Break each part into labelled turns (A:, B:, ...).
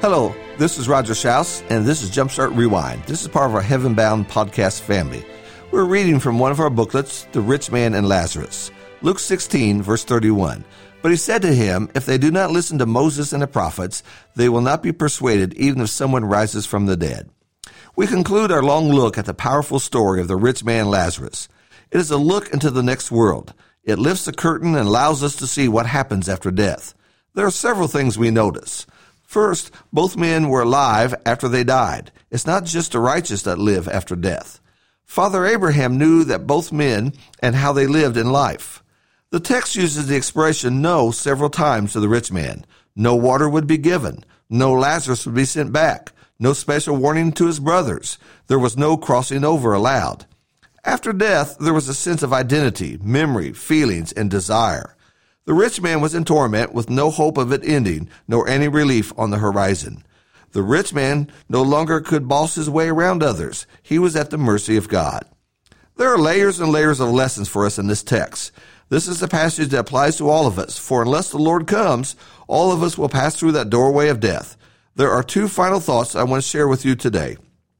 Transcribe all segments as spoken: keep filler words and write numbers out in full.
A: Hello, this is Roger Schaus, and this is Jumpstart Rewind. This is part of our Heaven Bound podcast family. We're reading from one of our booklets, The Rich Man and Lazarus. Luke sixteen, verse thirty-one. But he said to him, if they do not listen to Moses and the prophets, they will not be persuaded, even if someone rises from the dead. We conclude our long look at the powerful story of the rich man Lazarus. It is a look into the next world. It lifts the curtain and allows us to see what happens after death. There are several things we notice. First, both men were alive after they died. It's not just the righteous that live after death. Father Abraham knew that both men and how they lived in life. The text uses the expression no several times to the rich man. No water would be given. No Lazarus would be sent back. No special warning to his brothers. There was no crossing over allowed. After death, there was a sense of identity, memory, feelings, and desire. The rich man was in torment with no hope of it ending, nor any relief on the horizon. The rich man no longer could boss his way around others. He was at the mercy of God. There are layers and layers of lessons for us in this text. This is a passage that applies to all of us, for unless the Lord comes, all of us will pass through that doorway of death. There are two final thoughts I want to share with you today.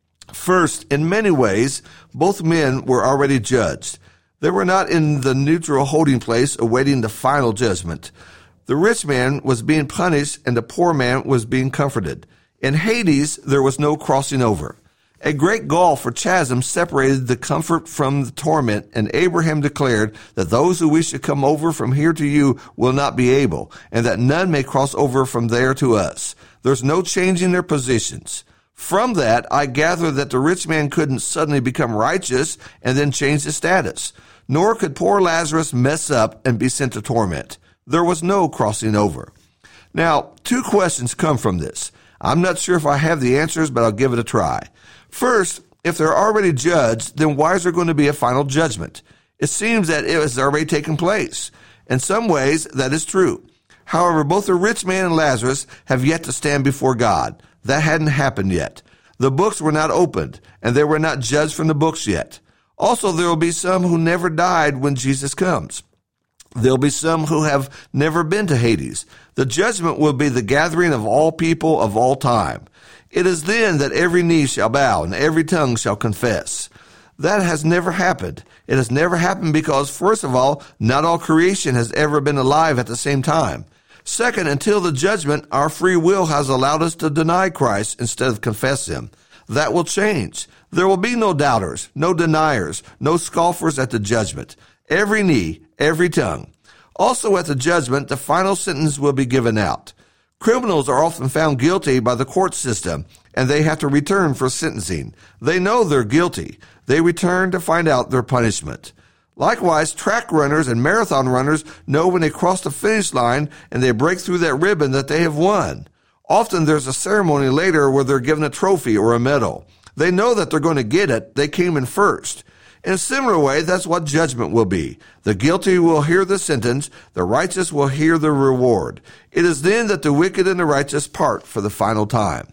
A: First, in many ways, both men were already judged. They were not in the neutral holding place awaiting the final judgment. The rich man was being punished and the poor man was being comforted. In Hades, there was no crossing over. A great gulf or chasm separated the comfort from the torment, and Abraham declared that those who wish to come over from here to you will not be able, and that none may cross over from there to us. There's no changing their positions. From that, I gather that the rich man couldn't suddenly become righteous and then change his status. Nor could poor Lazarus mess up and be sent to torment. There was no crossing over. Now, two questions come from this. I'm not sure if I have the answers, but I'll give it a try. First, if they're already judged, then why is there going to be a final judgment? It seems that it has already taken place. In some ways, that is true. However, both the rich man and Lazarus have yet to stand before God. That hadn't happened yet. The books were not opened, and they were not judged from the books yet. Also, there will be some who never died when Jesus comes. There'll be some who have never been to Hades. The judgment will be the gathering of all people of all time. It is then that every knee shall bow and every tongue shall confess. That has never happened. It has never happened because, first of all, not all creation has ever been alive at the same time. Second, until the judgment, our free will has allowed us to deny Christ instead of confess him. That will change. There will be no doubters, no deniers, no scoffers at the judgment. Every knee, every tongue. Also at the judgment, the final sentence will be given out. Criminals are often found guilty by the court system, and they have to return for sentencing. They know they're guilty. They return to find out their punishment. Likewise, track runners and marathon runners know when they cross the finish line and they break through that ribbon that they have won. Often there's a ceremony later where they're given a trophy or a medal. They know that they're going to get it. They came in first. In a similar way, that's what judgment will be. The guilty will hear the sentence. The righteous will hear the reward. It is then that the wicked and the righteous part for the final time.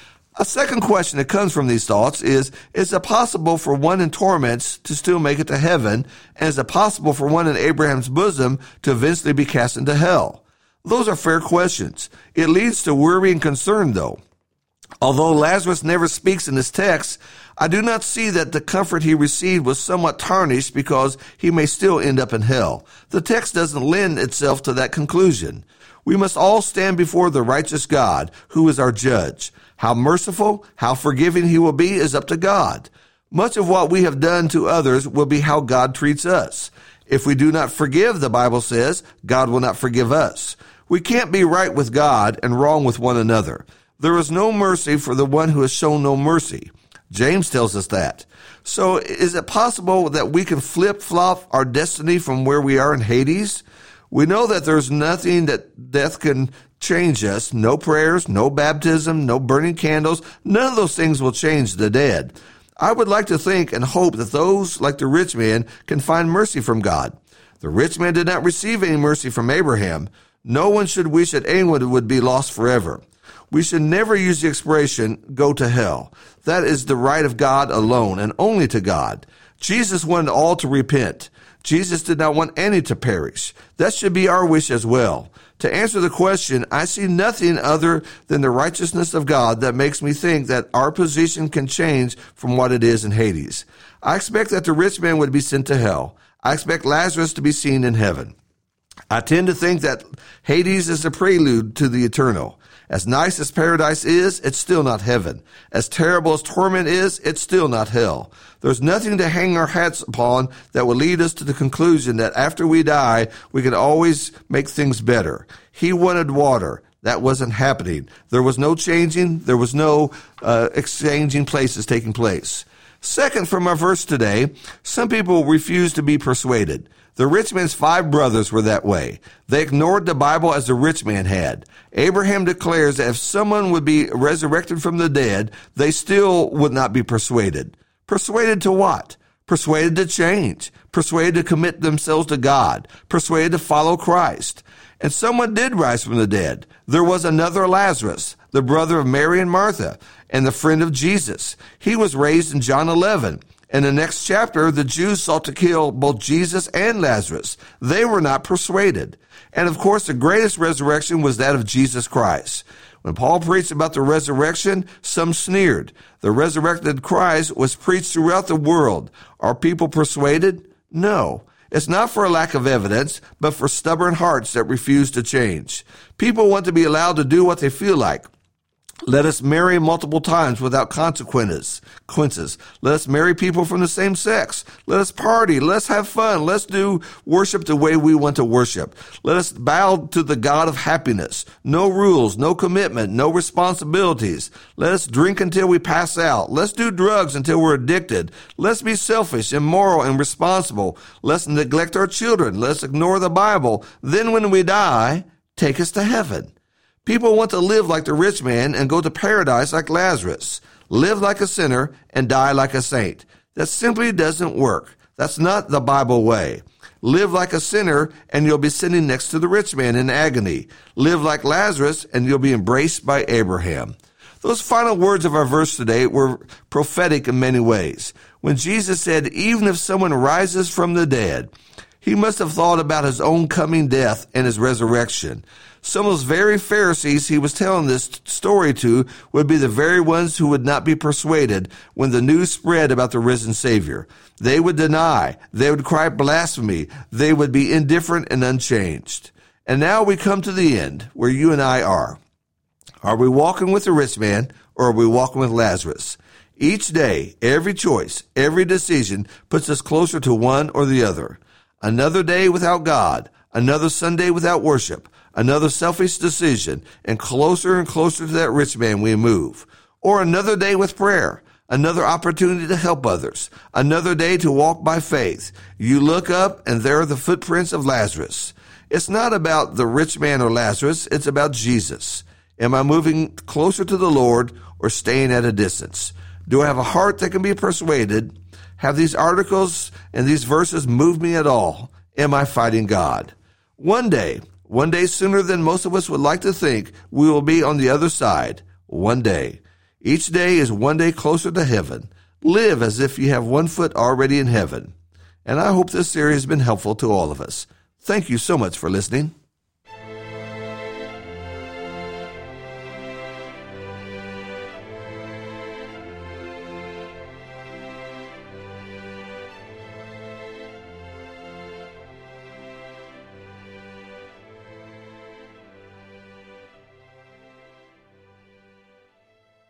A: A second question that comes from these thoughts is, is it possible for one in torments to still make it to heaven? And is it possible for one in Abraham's bosom to eventually be cast into hell? Those are fair questions. It leads to worry and concern, though. Although Lazarus never speaks in this text, I do not see that the comfort he received was somewhat tarnished because he may still end up in hell. The text doesn't lend itself to that conclusion. We must all stand before the righteous God, who is our judge. How merciful, how forgiving he will be is up to God. Much of what we have done to others will be how God treats us. If we do not forgive, the Bible says, God will not forgive us. We can't be right with God and wrong with one another. There is no mercy for the one who has shown no mercy. James tells us that. So is it possible that we can flip-flop our destiny from where we are in Hades? We know that there's nothing that death can change us. No prayers, no baptism, no burning candles. None of those things will change the dead. I would like to think and hope that those, like the rich man, can find mercy from God. The rich man did not receive any mercy from Abraham. No one should wish that anyone would be lost forever. We should never use the expression, go to hell. That is the right of God alone and only to God. Jesus wanted all to repent. Jesus did not want any to perish. That should be our wish as well. To answer the question, I see nothing other than the righteousness of God that makes me think that our position can change from what it is in Hades. I expect that the rich man would be sent to hell. I expect Lazarus to be seen in heaven. I tend to think that Hades is a prelude to the eternal. As nice as paradise is, it's still not heaven. As terrible as torment is, it's still not hell. There's nothing to hang our hats upon that will lead us to the conclusion that after we die, we can always make things better. He wanted water. That wasn't happening. There was no changing. There was no uh, exchanging places taking place. Second, from our verse today, some people refuse to be persuaded. The rich man's five brothers were that way. They ignored the Bible as the rich man had. Abraham declares that if someone would be resurrected from the dead, they still would not be persuaded. Persuaded to what? Persuaded to change. Persuaded to commit themselves to God. Persuaded to follow Christ. And someone did rise from the dead. There was another Lazarus, the brother of Mary and Martha, and the friend of Jesus. He was raised in John eleven. In the next chapter, the Jews sought to kill both Jesus and Lazarus. They were not persuaded. And of course, the greatest resurrection was that of Jesus Christ. When Paul preached about the resurrection, some sneered. The resurrected Christ was preached throughout the world. Are people persuaded? No. It's not for a lack of evidence, but for stubborn hearts that refuse to change. People want to be allowed to do what they feel like. Let us marry multiple times without consequences. Let us marry people from the same sex. Let us party. Let's have fun. Let's do worship the way we want to worship. Let us bow to the God of happiness. No rules, no commitment, no responsibilities. Let us drink until we pass out. Let's do drugs until we're addicted. Let's be selfish, immoral, and responsible. Let's neglect our children. Let's ignore the Bible. Then when we die, take us to heaven. People want to live like the rich man and go to paradise like Lazarus. Live like a sinner and die like a saint. That simply doesn't work. That's not the Bible way. Live like a sinner and you'll be sitting next to the rich man in agony. Live like Lazarus and you'll be embraced by Abraham. Those final words of our verse today were prophetic in many ways. When Jesus said, even if someone rises from the dead, he must have thought about his own coming death and his resurrection. Some of those very Pharisees he was telling this story to would be the very ones who would not be persuaded when the news spread about the risen Savior. They would deny. They would cry blasphemy. They would be indifferent and unchanged. And now we come to the end where you and I are. Are we walking with the rich man or are we walking with Lazarus? Each day, every choice, every decision puts us closer to one or the other. Another day without God, another Sunday without worship, another selfish decision, and closer and closer to that rich man we move. Or another day with prayer, another opportunity to help others, another day to walk by faith. You look up and there are the footprints of Lazarus. It's not about the rich man or Lazarus, it's about Jesus. Am I moving closer to the Lord or staying at a distance? Do I have a heart that can be persuaded? Have these articles and these verses moved me at all? Am I fighting God? One day, one day sooner than most of us would like to think, we will be on the other side. One day. Each day is one day closer to heaven. Live as if you have one foot already in heaven. And I hope this series has been helpful to all of us. Thank you so much for listening.